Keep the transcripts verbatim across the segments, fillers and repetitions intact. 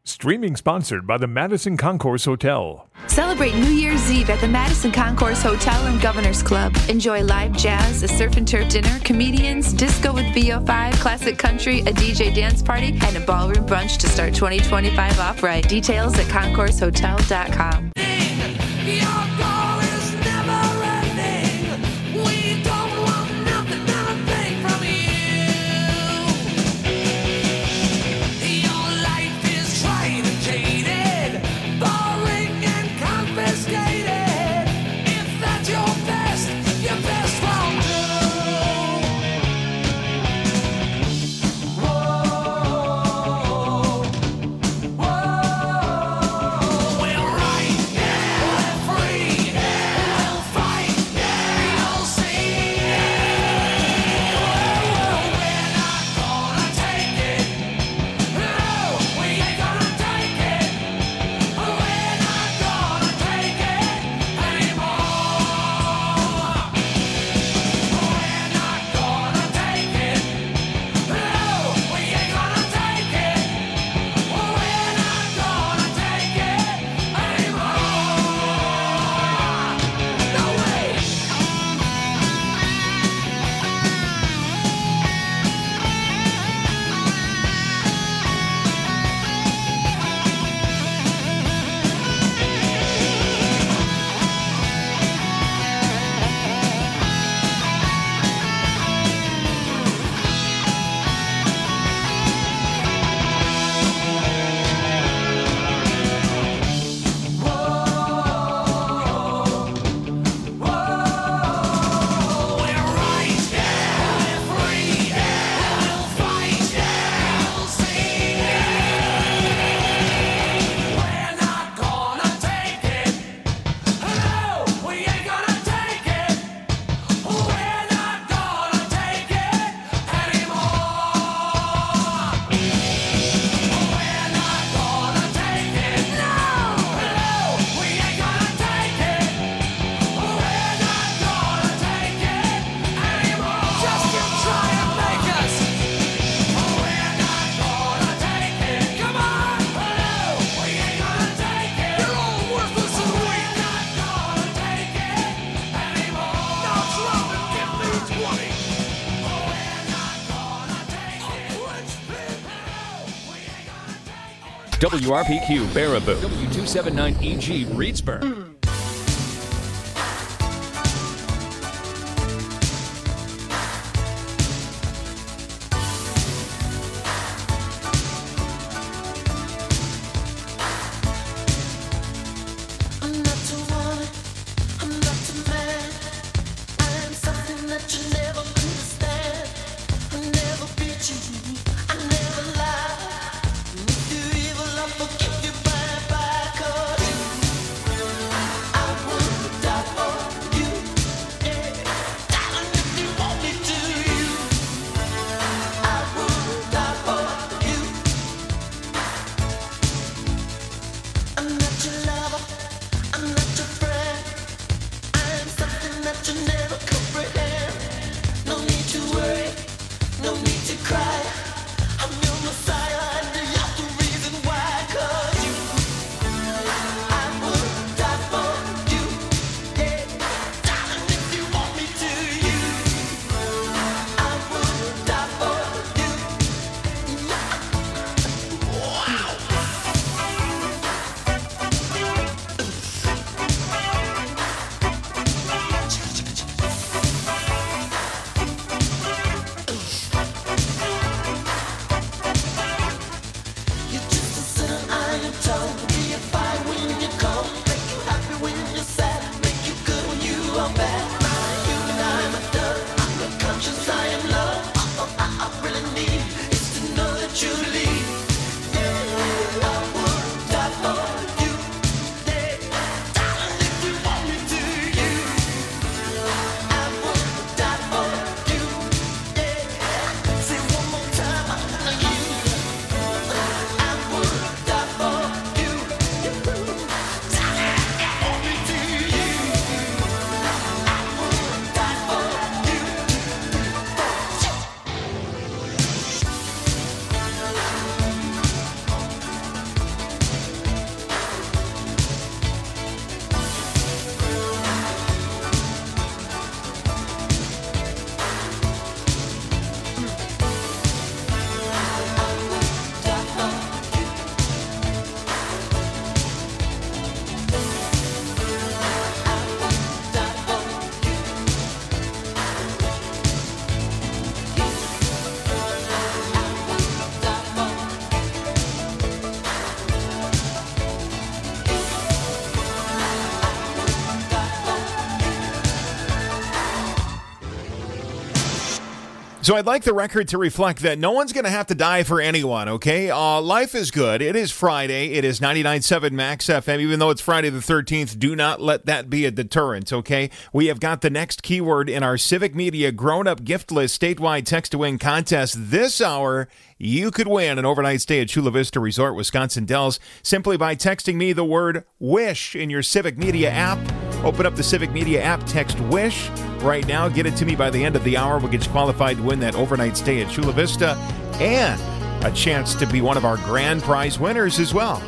Streaming sponsored by the Madison Concourse Hotel. Celebrate New Year's Eve at the Madison Concourse Hotel and Governor's Club. Enjoy live jazz, a surf and turf dinner, comedians, disco with V O five, classic country, a D J dance party, and a ballroom brunch to start twenty twenty-five off right. Details at concourse hotel dot com. W R P Q Baraboo, W two seventy-nine E G Reedsburg. So I'd like the record to reflect that no one's going to have to die for anyone, okay? Uh, life is good. It is Friday. It is ninety-nine point seven Max F M. Even though it's Friday the thirteenth, do not let that be a deterrent, okay? We have got the next keyword in our Civic Media Grown-Up Gift List statewide text-to-win contest this hour. You could win an overnight stay at Chula Vista Resort, Wisconsin Dells, simply by texting me the word WISH in your Civic Media app. Open up the Civic Media app, text WISH right now. Get it to me by the end of the hour. We'll get you qualified to win that overnight stay at Chula Vista and a chance to be one of our grand prize winners as well.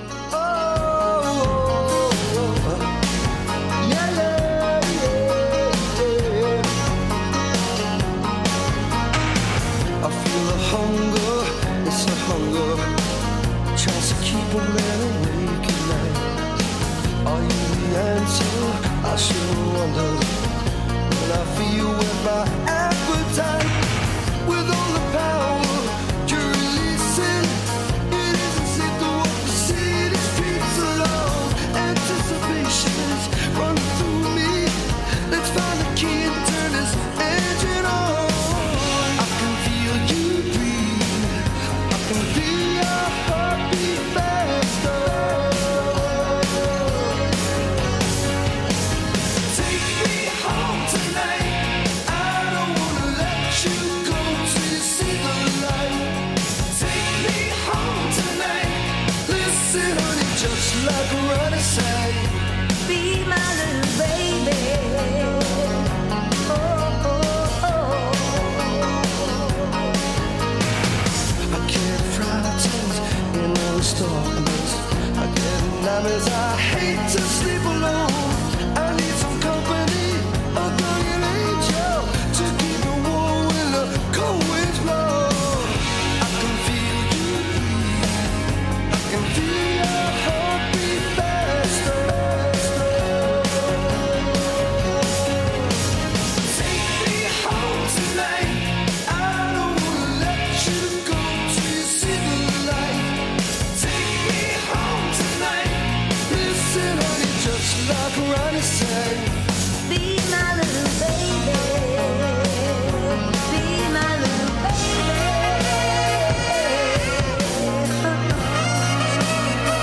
I shouldn't wonder when I feel with my appetite, with all the power you're releasing. It isn't safe to walk the city streets alone. Anticipation is running through me. Let's find the key and turn this engine on. I can feel you breathe. I can feel your heartbeat faster. Just like a runner say, be my little baby. Oh, oh, oh. I can't frightened in all the darkness. I get nightmares. I hate to sleep alone. I need some company, a guardian angel to keep me warm when the cold winds blow. I can feel you breathe. I can feel your heartbeat faster. Take me home tonight. I don't wanna let you go till you see the light. Take me home tonight. Listen, honey, just like Ronnie said, be my little baby. Be my little baby.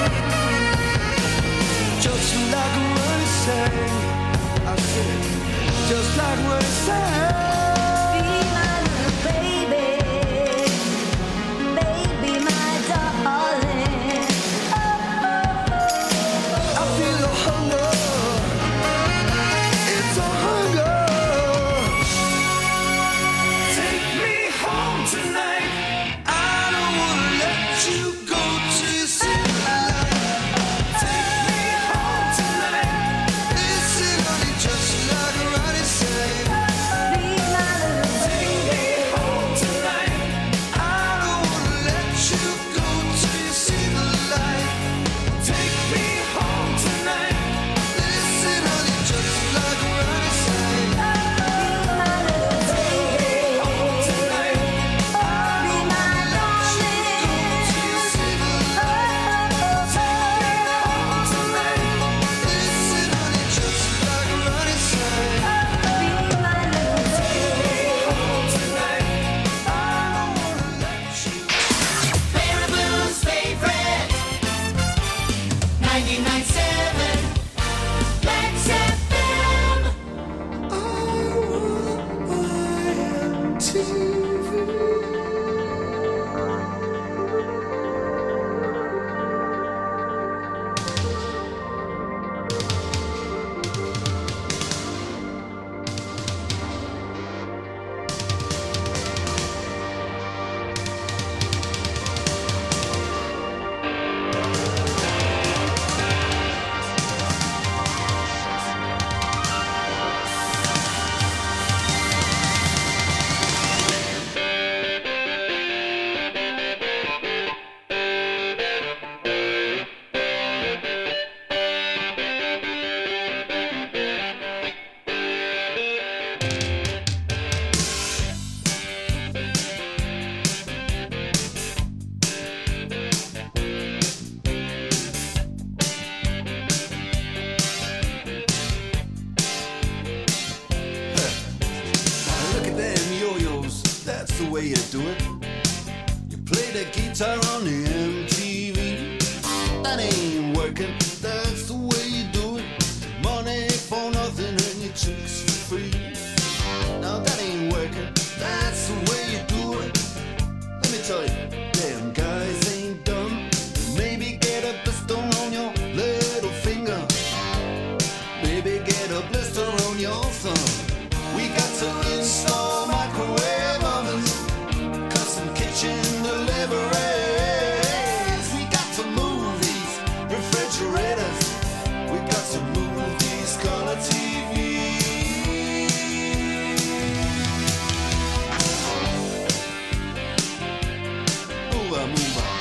do it. You play the guitar on the M T V. That ain't working, that's the way you do it. Money for nothing and your chicks for free. Now that ain't working, that's the way you do it. Let me tell you, damn guys ain't dumb. Maybe get a blister on your little finger. Maybe get a blister on your thumb. We got to install microwave ovens, custom kitchen deliveries. We got to move these refrigerators. We got to move these color T Vs. Move on, move on.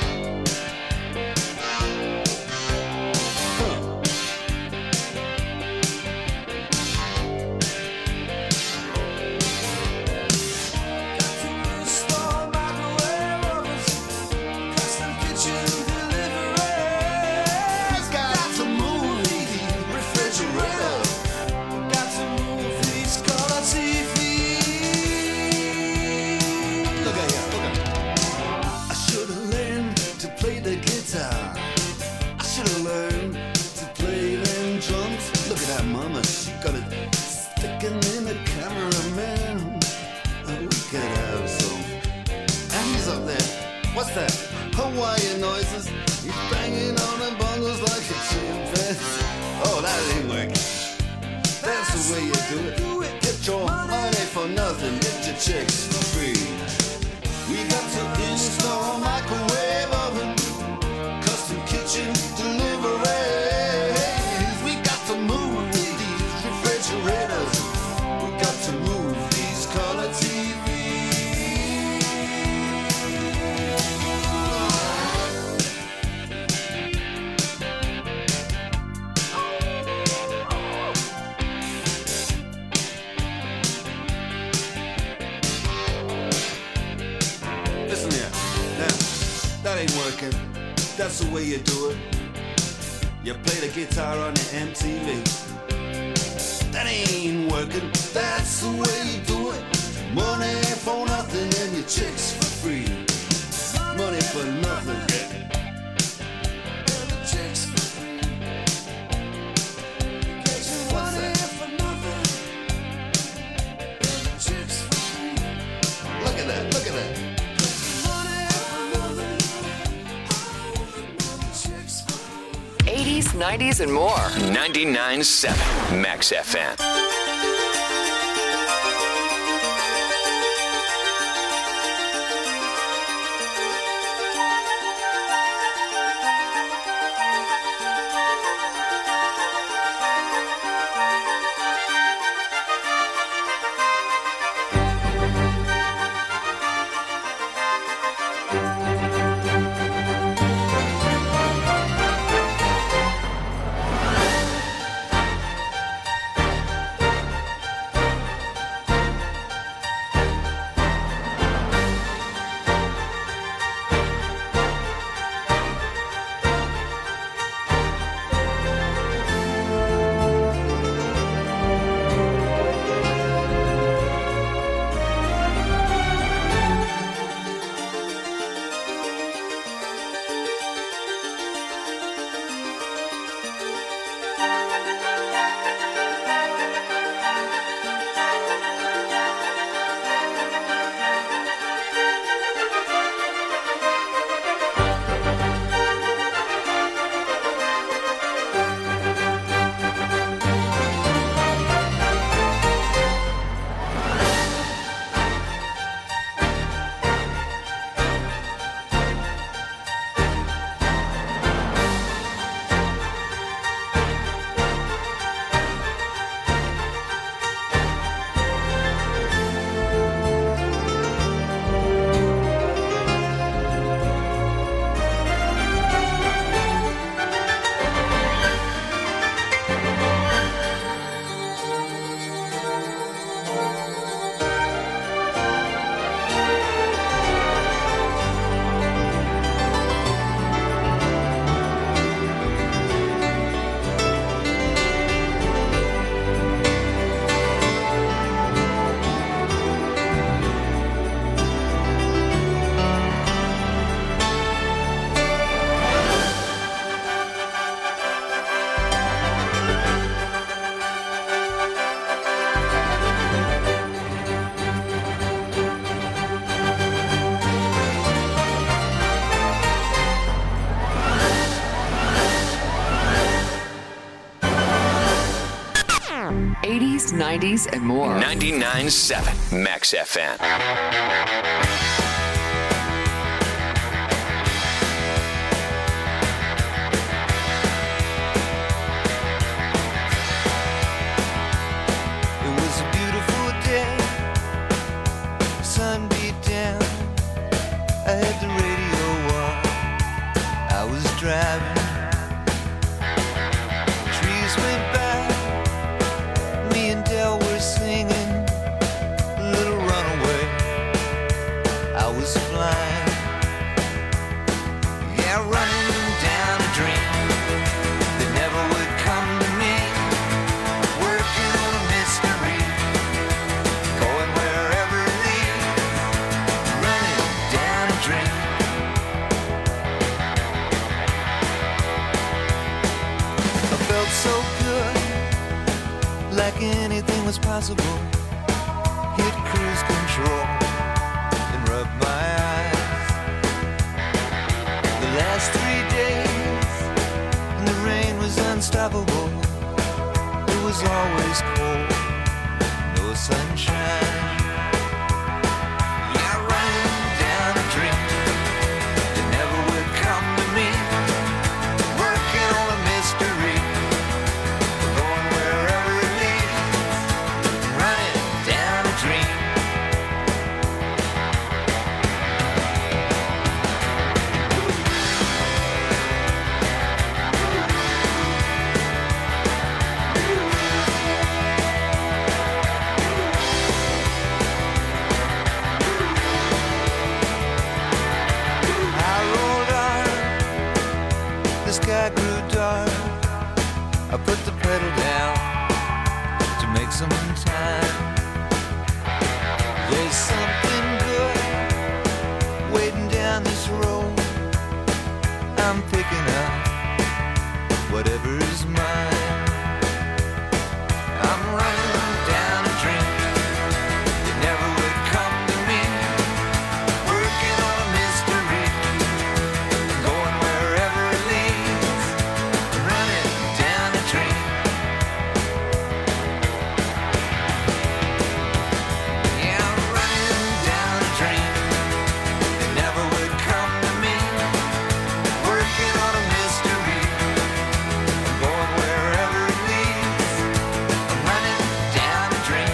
What's that? Hawaiian noises. He's banging on the bongos like a chimpanzee. Oh, that ain't working. That's the way you do it. Get your money for nothing. Get your chicks for free. We got to install microwave oven, custom kitchen deliveries. We got to move these refrigerators. We got to move these color T Vs. That ain't working, that's the way you do it. You play the guitar on the M T V. That ain't working, that's the way you do it. Money for nothing and your chicks for free. Money for nothing. And the chicks for free. What's that? For nothing. And the chicks for free. Look at that, look at that. eighties, nineties, and more. ninety-nine point seven Max F M. eighties, nineties, and more. ninety-nine point seven Max F M. It was a beautiful day, sun beat down, I had the radio on, I was driving, trees went by, me and Del were singing, Little Runaway, I was flying, yeah, running down a dream that never would come to me. Working on a mystery, going wherever it leads, running down a dream. I felt so good, like anything was possible. Hit cruise control and rub my eyes. The last three days, and the rain was unstoppable. It was always cold, no sunshine. Yeah, running down a dream that never would come to me. Working on a mystery, going wherever it leads. Running down a dream. I rolled on, the sky grew dark. I put the pedal down to make some time. There's something good waiting down this road. I'm picking up whatever's mine. I'm running down a dream that never would come to me. Working on a mystery, going wherever it leads. Running down a dream. Yeah, I'm running down a dream that never would come to me. Working on a mystery, going wherever it leads. I'm running down a dream.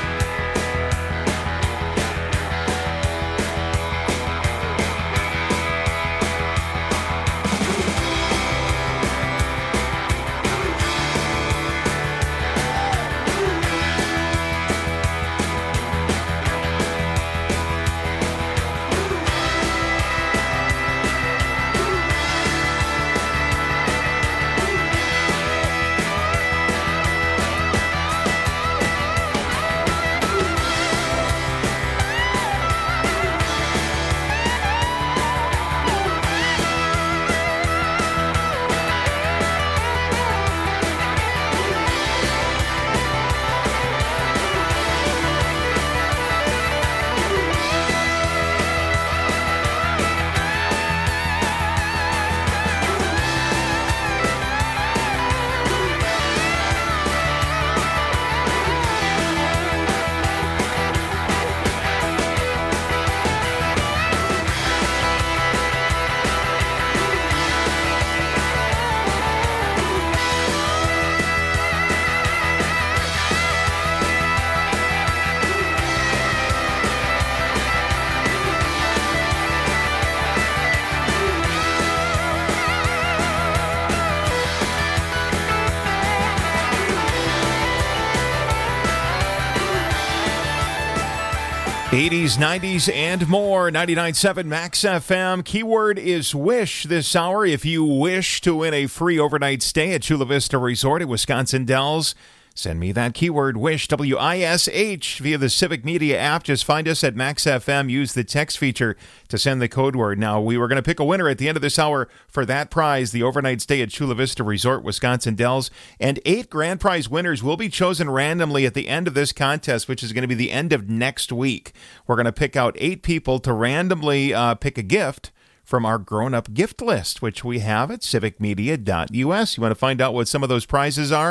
eighties, nineties, and more. ninety-nine point seven Max F M. Keyword is wish this hour. If you wish to win a free overnight stay at Chula Vista Resort at Wisconsin Dells, send me that keyword, wish, W I S H, via the Civic Media app. Just find us at Max F M. Use the text feature to send the code word. Now, we were going to pick a winner at the end of this hour for that prize, the overnight stay at Chula Vista Resort, Wisconsin Dells. And eight grand prize winners will be chosen randomly at the end of this contest, which is going to be the end of next week. We're going to pick out eight people to randomly uh, pick a gift from our grown-up gift list, which we have at civic media dot U S. You want to find out what some of those prizes are?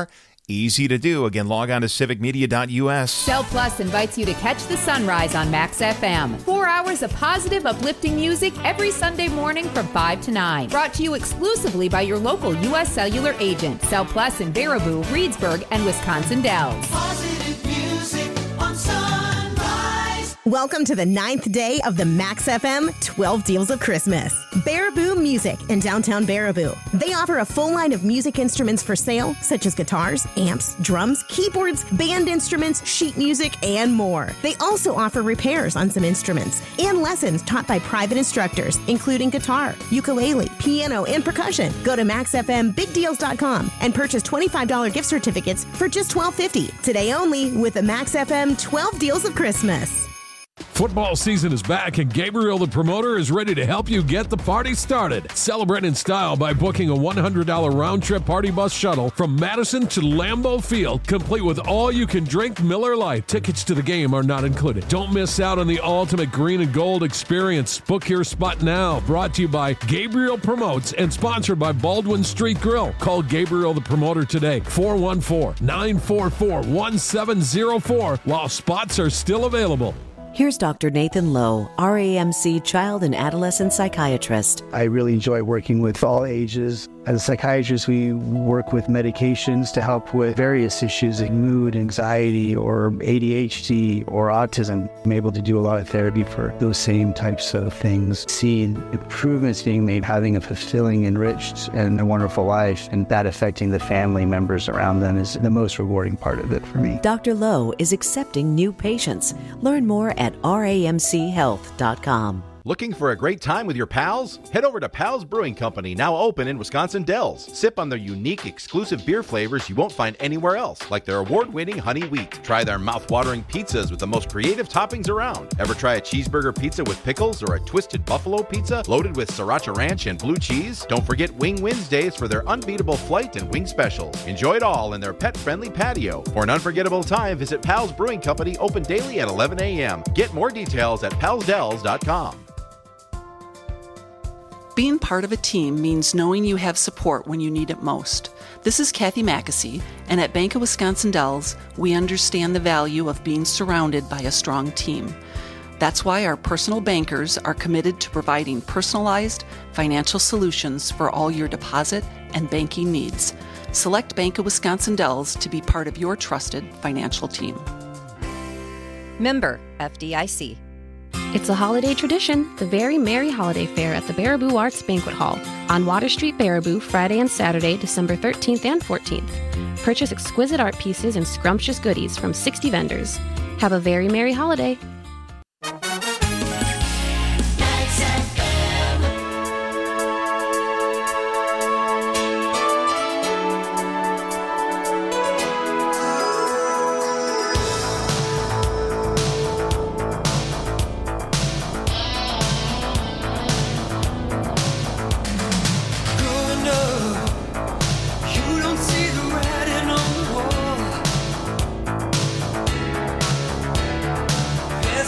Easy to do. Again, log on to civic media dot u s. Cell Plus invites you to catch the sunrise on Max F M. Four hours of positive, uplifting music every Sunday morning from five to nine. Brought to you exclusively by your local U S Cellular agent. Cell Plus in Baraboo, Reedsburg, and Wisconsin Dells. Positive music on Sunrise. Welcome to the ninth day of the Max F M twelve Deals of Christmas. Baraboo Music in downtown Baraboo. They offer a full line of music instruments for sale, such as guitars, amps, drums, keyboards, band instruments, sheet music, and more. They also offer repairs on some instruments and lessons taught by private instructors, including guitar, ukulele, piano, and percussion. Go to max f m big deals dot com and purchase twenty-five dollars gift certificates for just twelve fifty. Today only with the Max F M twelve Deals of Christmas. Football season is back, and Gabriel the Promoter is ready to help you get the party started. Celebrate in style by booking a one hundred dollars round-trip party bus shuttle from Madison to Lambeau Field, complete with all-you-can-drink Miller Lite. Tickets to the game are not included. Don't miss out on the ultimate green and gold experience. Book your spot now. Brought to you by Gabriel Promotes and sponsored by Baldwin Street Grill. Call Gabriel the Promoter today, four one four, nine four four, one seven zero four, while spots are still available. Here's Doctor Nathan Lowe, R A M C child and adolescent psychiatrist. I really enjoy working with all ages. As a psychiatrist, we work with medications to help with various issues like mood, anxiety, or A D H D, or autism. I'm able to do a lot of therapy for those same types of things. Seeing improvements being made, having a fulfilling, enriched, and a wonderful life, and that affecting the family members around them is the most rewarding part of it for me. Doctor Lowe is accepting new patients. Learn more at r a m c health dot com. Looking for a great time with your pals? Head over to Pals Brewing Company, now open in Wisconsin Dells. Sip on their unique, exclusive beer flavors you won't find anywhere else, like their award-winning honey wheat. Try their mouth-watering pizzas with the most creative toppings around. Ever try a cheeseburger pizza with pickles or a twisted buffalo pizza loaded with sriracha ranch and blue cheese? Don't forget Wing Wednesdays for their unbeatable flight and wing specials. Enjoy it all in their pet-friendly patio. For an unforgettable time, visit Pals Brewing Company, open daily at eleven a m Get more details at pals dells dot com. Being part of a team means knowing you have support when you need it most. This is Kathy Mackesy, and at Bank of Wisconsin Dells, we understand the value of being surrounded by a strong team. That's why our personal bankers are committed to providing personalized financial solutions for all your deposit and banking needs. Select Bank of Wisconsin Dells to be part of your trusted financial team. Member F D I C. It's a holiday tradition, the Very Merry Holiday Fair at the Baraboo Arts Banquet Hall on Water Street, Baraboo, Friday and Saturday, December thirteenth and fourteenth. Purchase exquisite art pieces and scrumptious goodies from sixty vendors. Have a very merry holiday. Growing up, you don't see the writing on the wall.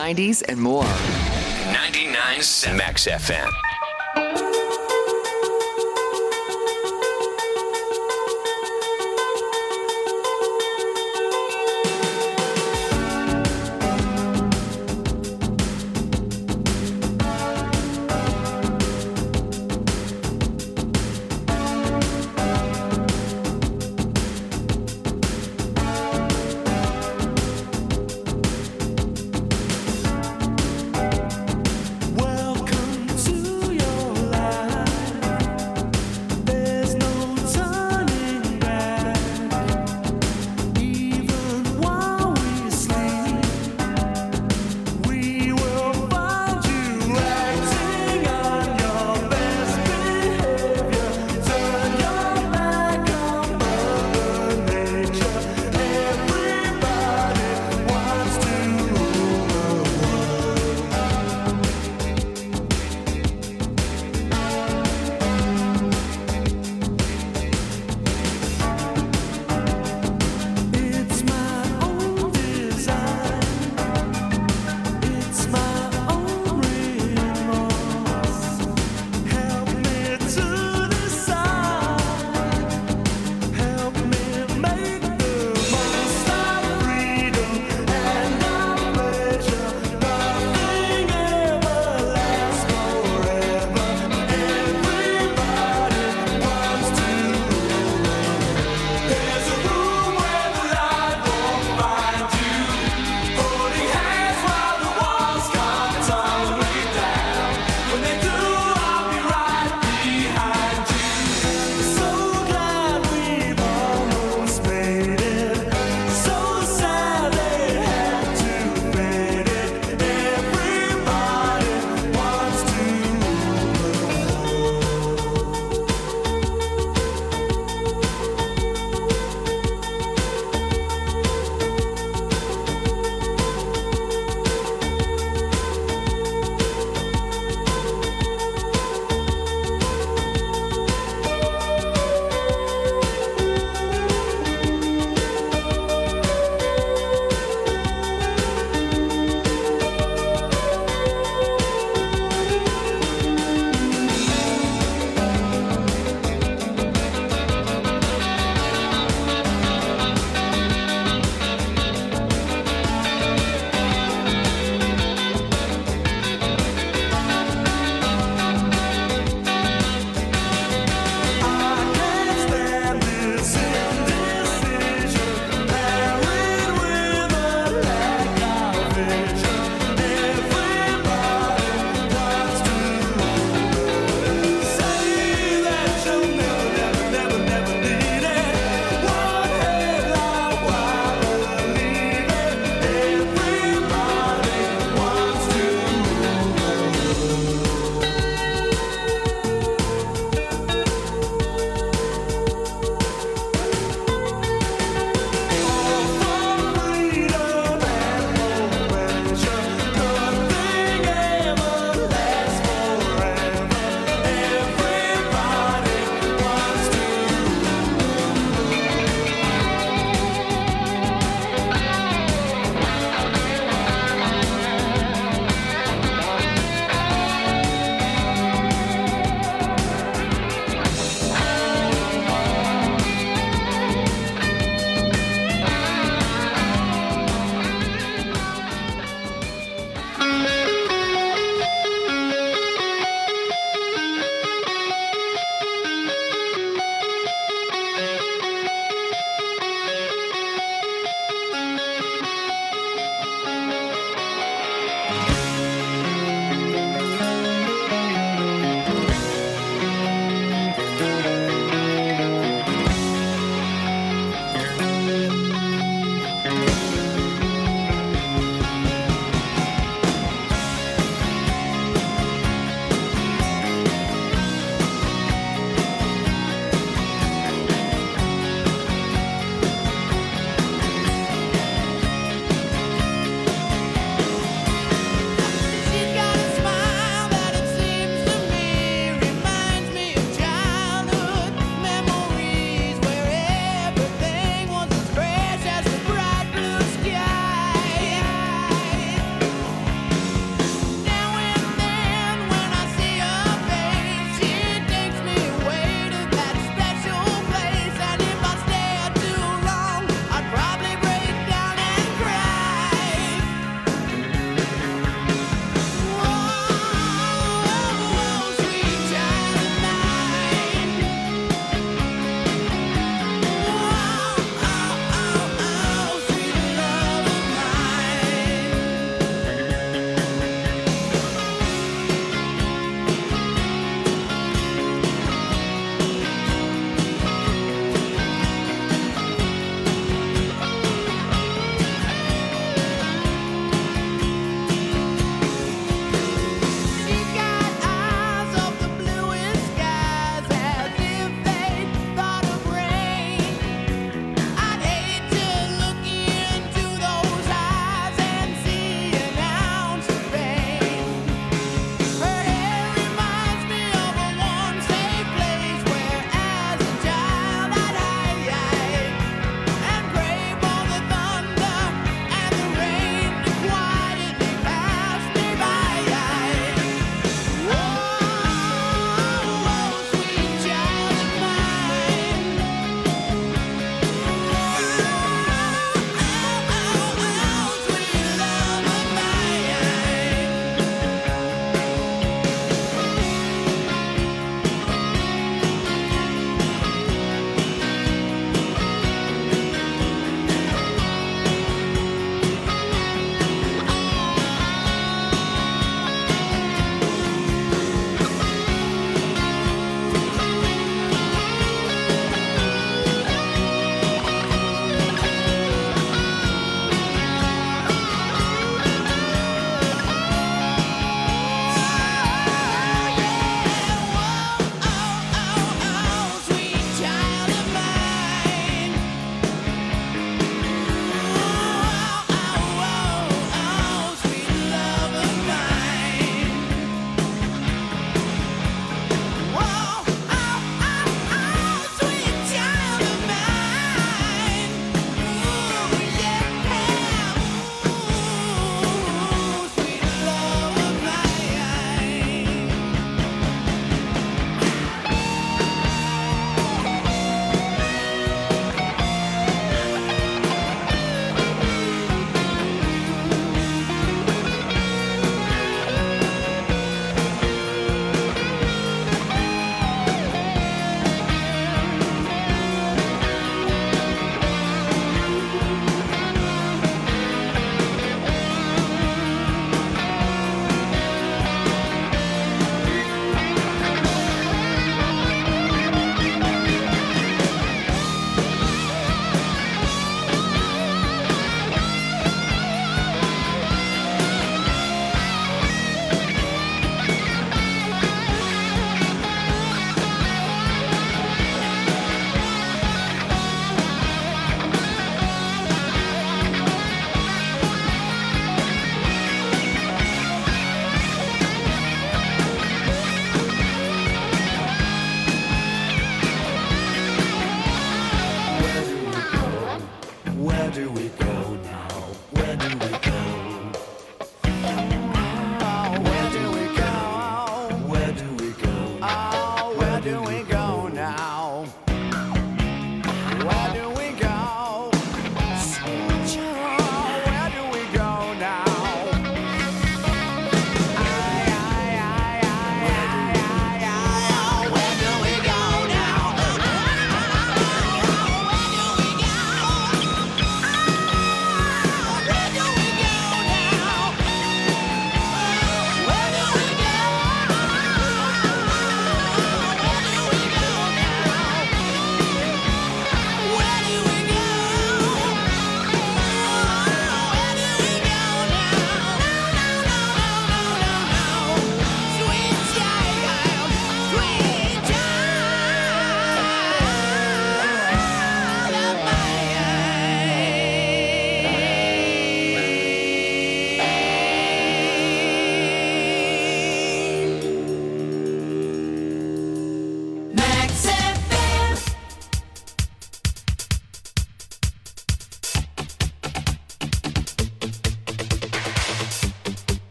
nineties, and more. ninety-nine point seven Max F M. Welcome to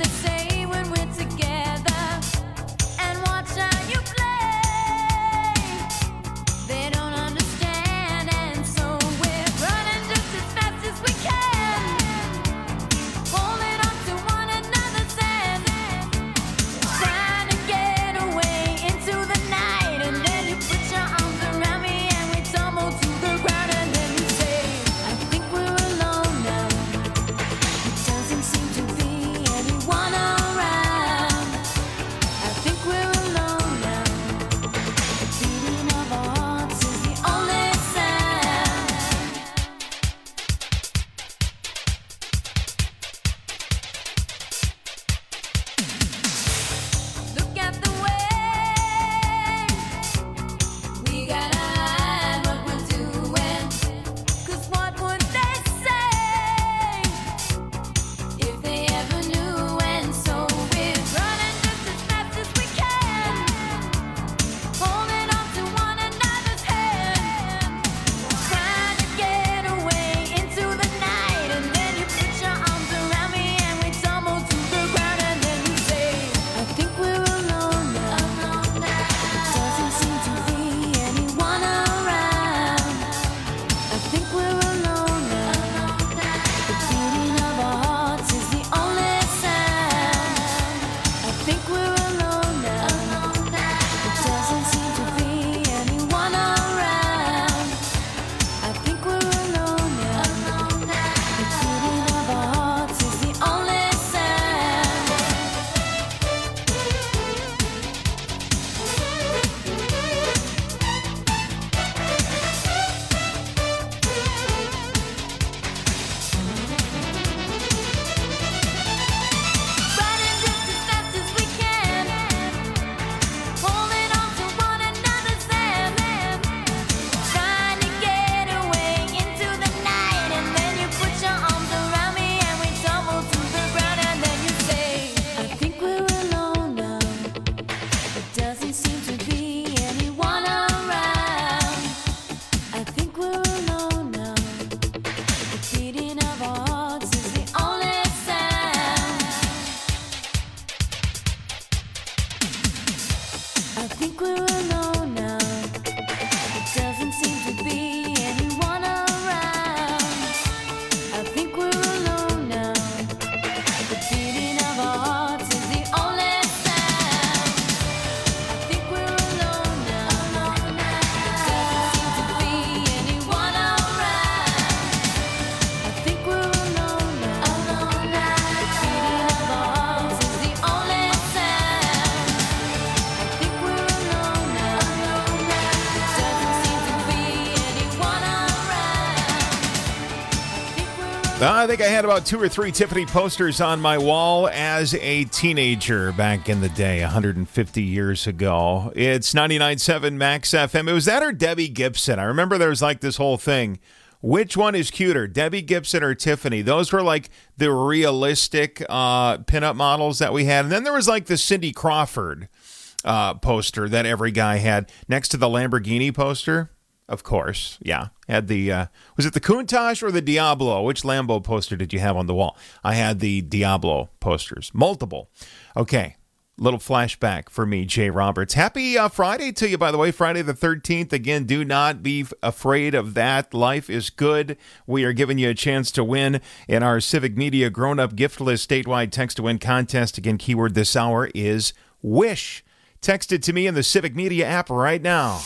I think I had about two or three Tiffany posters on my wall as a teenager back in the day, one hundred fifty years ago. It's ninety-nine point seven Max F M. It was that or Debbie Gibson. I remember there was like this whole thing. Which one is cuter, Debbie Gibson or Tiffany? Those were like the realistic uh, pinup models that we had. And then there was like the Cindy Crawford uh, poster that every guy had next to the Lamborghini poster. Of course, yeah. Had the, uh, was it the Countach or the Diablo? Which Lambo poster did you have on the wall? I had the Diablo posters, multiple. Okay, little flashback for me, Jay Roberts. Happy uh, Friday to you, by the way, Friday the thirteenth. Again, do not be afraid of that. Life is good. We are giving you a chance to win in our Civic Media Grown Up Gift List statewide text to win contest. Again, keyword this hour is WISH. Text it to me in the Civic Media app right now.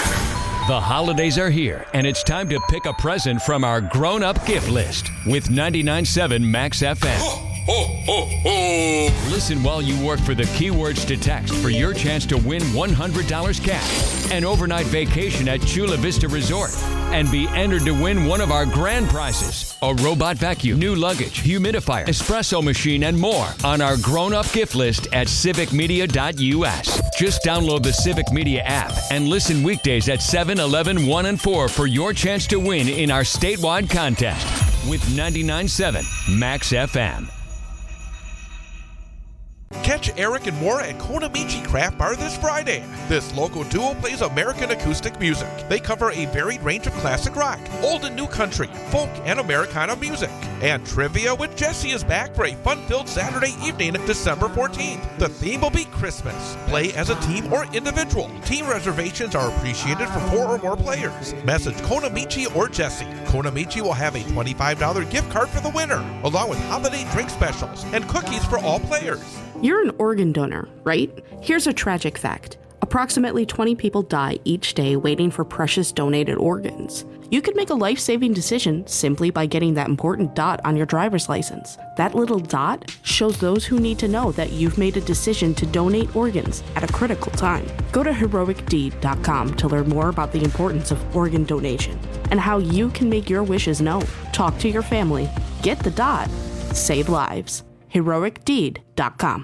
The holidays are here, and it's time to pick a present from our grown-up gift list with ninety-nine point seven Max F M. Ho, ho, ho. Listen while you work for the keywords to text for your chance to win one hundred dollars cash, an overnight vacation at Chula Vista Resort, and be entered to win one of our grand prizes, a robot vacuum, new luggage, humidifier, espresso machine, and more on our grown-up gift list at civic media dot u s. Just download the Civic Media app and listen weekdays at seven, eleven, one, and four for your chance to win in our statewide contest with ninety-nine point seven Max F M. Catch Eric and more at Konamichi Craft Bar this Friday. This local duo plays American acoustic music. They cover a varied range of classic rock, old and new country, folk, and Americana music. And Trivia with Jesse is back for a fun-filled Saturday evening, December fourteenth. The theme will be Christmas. Play as a team or individual. Team reservations are appreciated for four or more players. Message Konamichi or Jesse. Konamichi will have a twenty-five dollars gift card for the winner, along with holiday drink specials and cookies for all players. You're an organ donor, right? Here's a tragic fact. Approximately twenty people die each day waiting for precious donated organs. You could make a life-saving decision simply by getting that important dot on your driver's license. That little dot shows those who need to know that you've made a decision to donate organs at a critical time. Go to heroic deed dot com to learn more about the importance of organ donation and how you can make your wishes known. Talk to your family. Get the dot. Save lives. heroic deed dot com.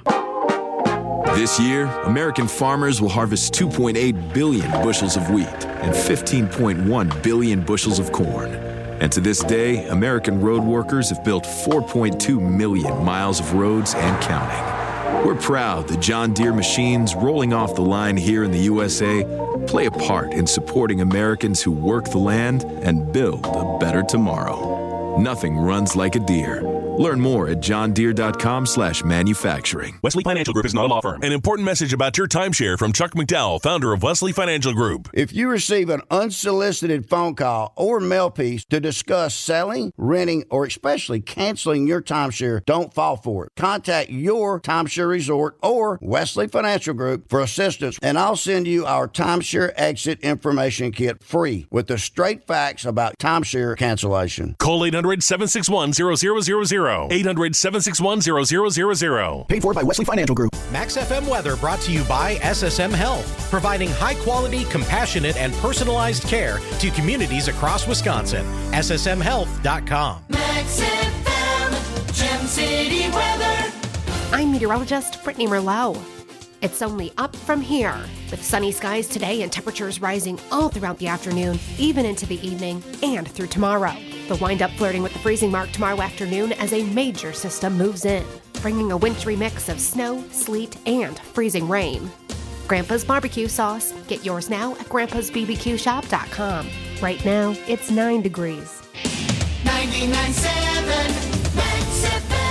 This year, American farmers will harvest two point eight billion bushels of wheat and fifteen point one billion bushels of corn. And to this day, American road workers have built four point two million miles of roads and counting. We're proud that John Deere machines rolling off the line here in the U S A play a part in supporting Americans who work the land and build a better tomorrow. Nothing runs like a Deere. Learn more at john deere dot com slash manufacturing. Wesley Financial Group is not a law firm. An important message about your timeshare from Chuck McDowell, founder of Wesley Financial Group. If you receive an unsolicited phone call or mail piece to discuss selling, renting, or especially canceling your timeshare, don't fall for it. Contact your timeshare resort or Wesley Financial Group for assistance, and I'll send you our timeshare exit information kit free with the straight facts about timeshare cancellation. Call eight hundred, seven six one, zero zero zero zero. eight hundred, seven six one, zero zero zero zero. Paid for by Wesley Financial Group. Max F M weather brought to you by S S M Health, providing high-quality, compassionate, and personalized care to communities across Wisconsin. S S M health dot com. Max F M, Gem City weather. I'm meteorologist Brittany Merlot. It's only up from here, with sunny skies today and temperatures rising all throughout the afternoon, even into the evening and through tomorrow. They'll wind up flirting with the freezing mark tomorrow afternoon as a major system moves in, bringing a wintry mix of snow, sleet, and freezing rain. Grandpa's Barbecue Sauce. Get yours now at grandpas b b q shop dot com. Right now, it's nine degrees. ninety-nine point seven Max F M.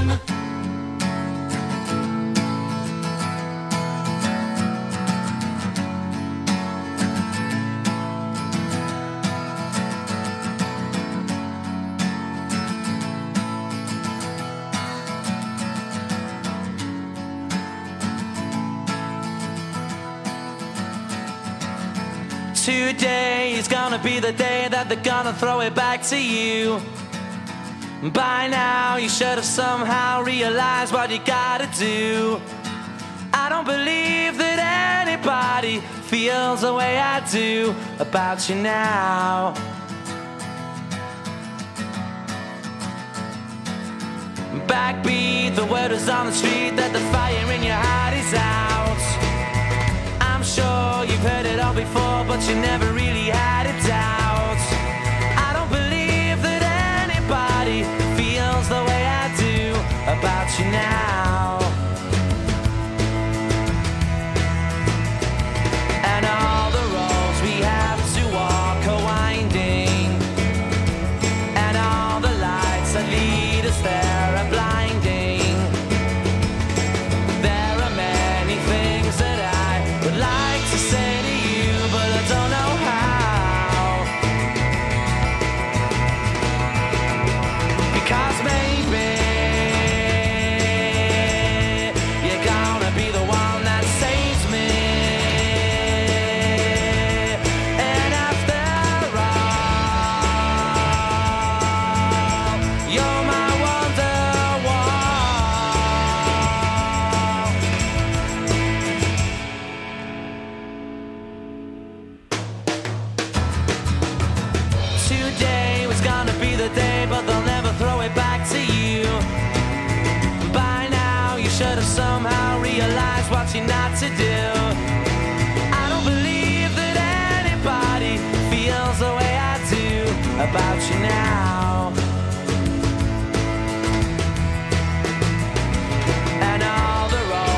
Today is gonna be the day that they're gonna throw it back to you. By now you should have somehow realized what you gotta do. I don't believe that anybody feels the way I do about you now. Backbeat, the word is on the street that the fire in your heart is out. I'm sure you've heard it all before, but you never really had a doubt. I don't believe that anybody feels the way I do about you now. And all the roads we have to walk are winding, and all the lights that lead us there are blinding. There are many things that I would like to say to you, but I don't know how. Because maybe you're gonna be the one that saves me. And after all, you're my today was gonna be the day, but they'll never throw it back to you. By now you should have somehow realized what you're not to do. I don't believe that anybody feels the way I do about you now. And all the roads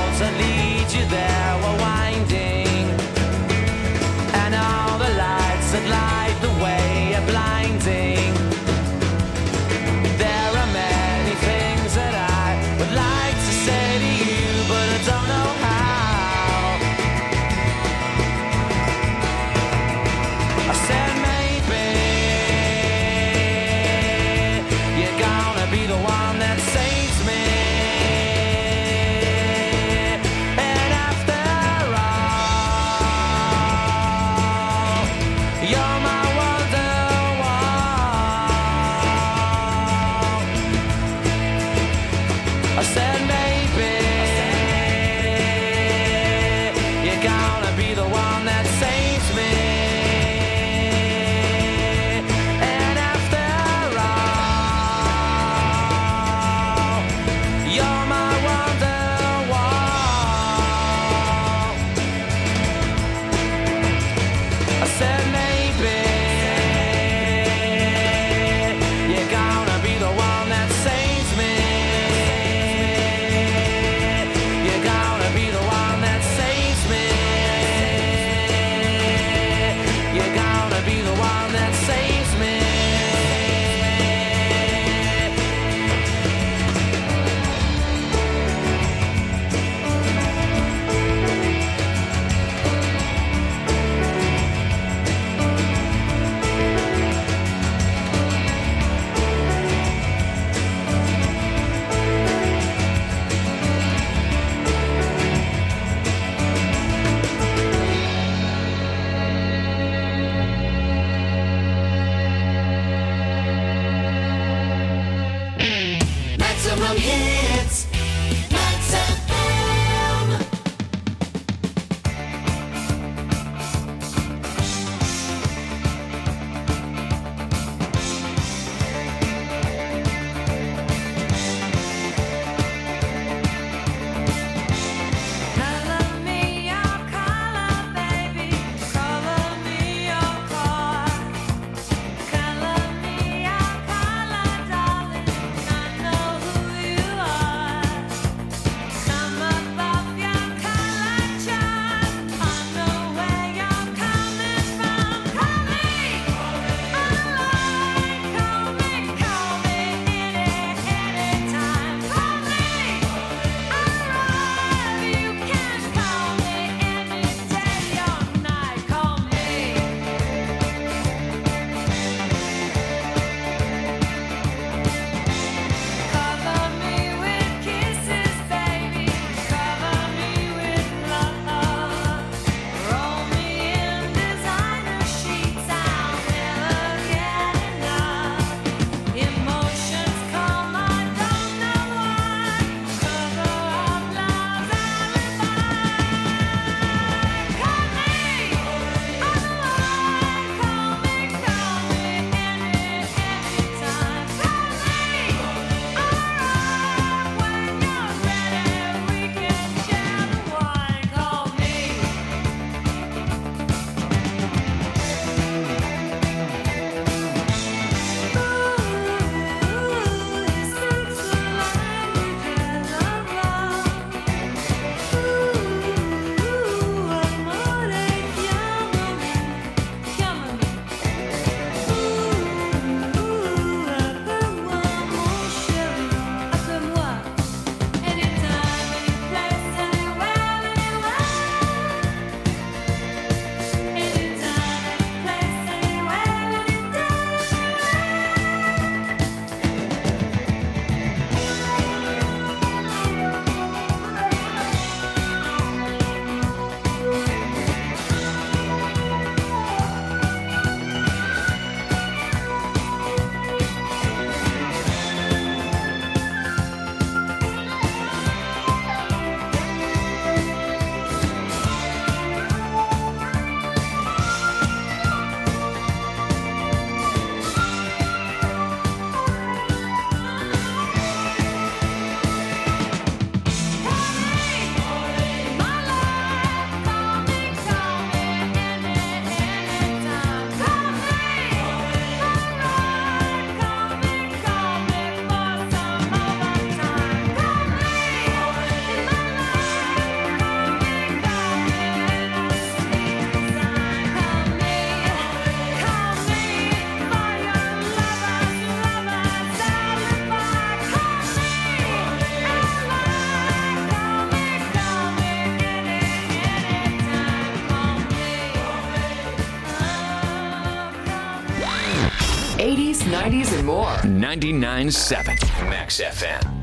eighties, nineties, and more. ninety-nine point seven Max F M.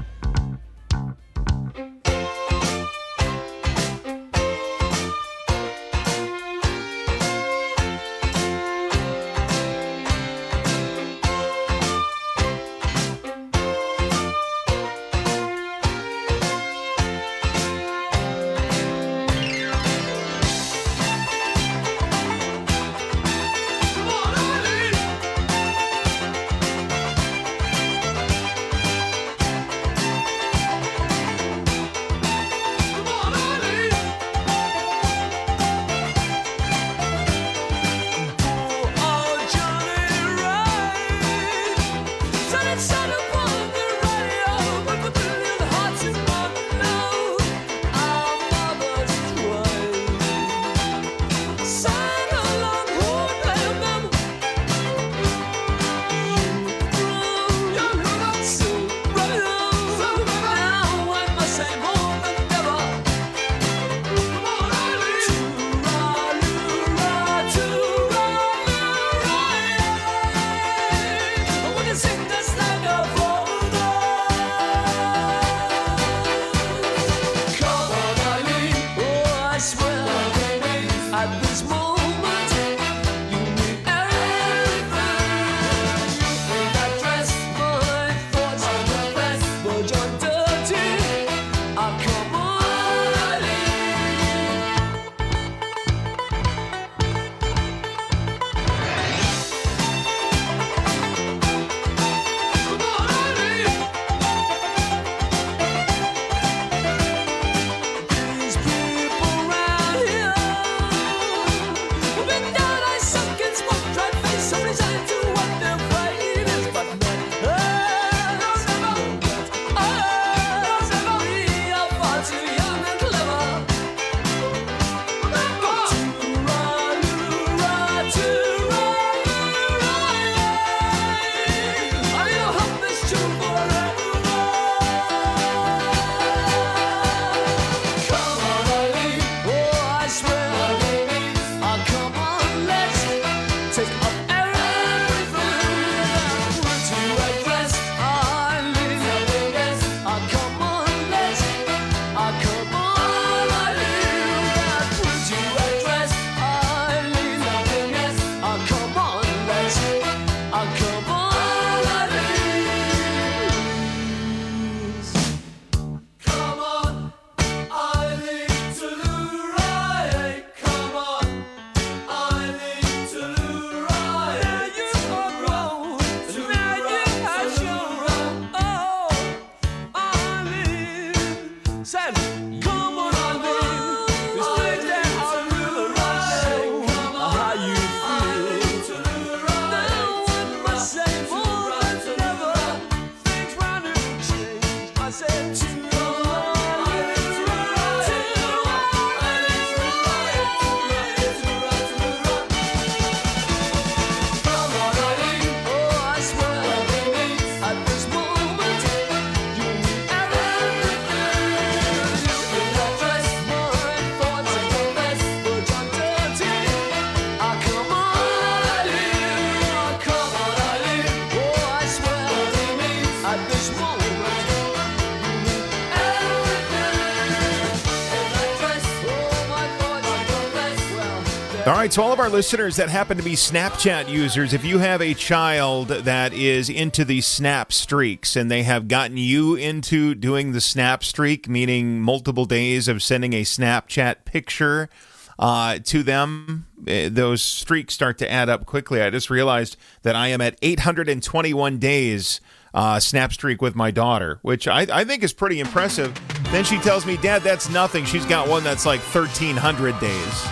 All right, so all of our listeners that happen to be Snapchat users, if you have a child that is into the Snap streaks and they have gotten you into doing the Snap streak, meaning multiple days of sending a Snapchat picture uh, to them, those streaks start to add up quickly. I just realized that I am at eight hundred twenty-one days uh, Snap streak with my daughter, which I, I think is pretty impressive. Then she tells me, Dad, that's nothing. She's got one that's like thirteen hundred days.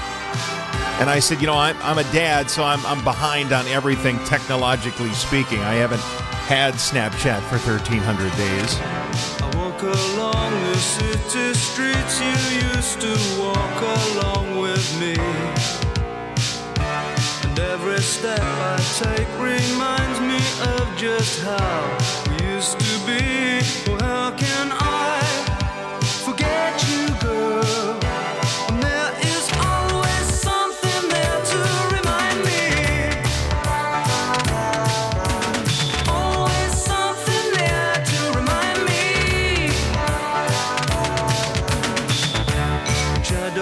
And I said, you know, I'm, I'm a dad, so I'm, I'm behind on everything technologically speaking. I haven't had Snapchat for thirteen hundred days. I walk along the city streets you used to walk along with me. And every step I take reminds me of just how we used to be. Well, how can I forget you, girl? And there is always something there to remind me.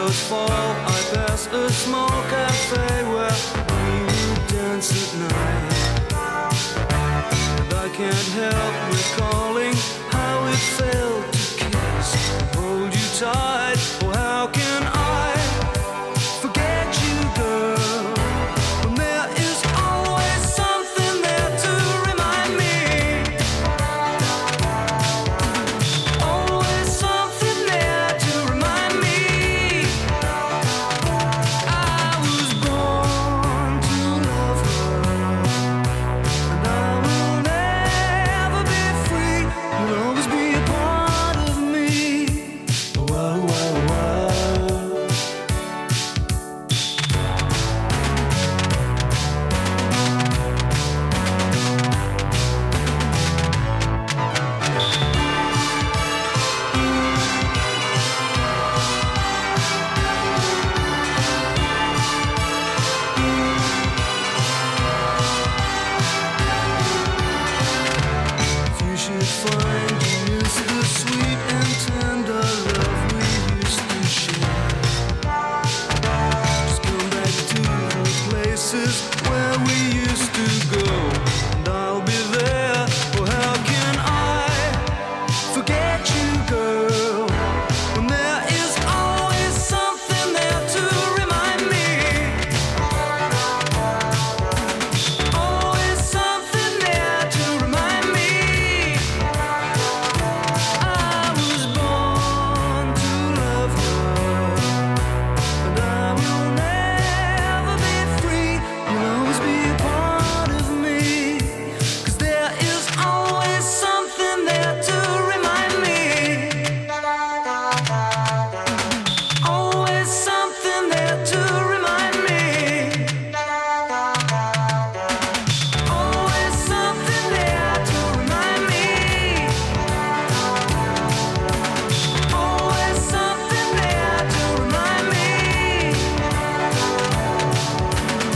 shadows fall, I pass a small cafe where we would dance at night. And I can't help recalling how it felt to kiss, hold you tight.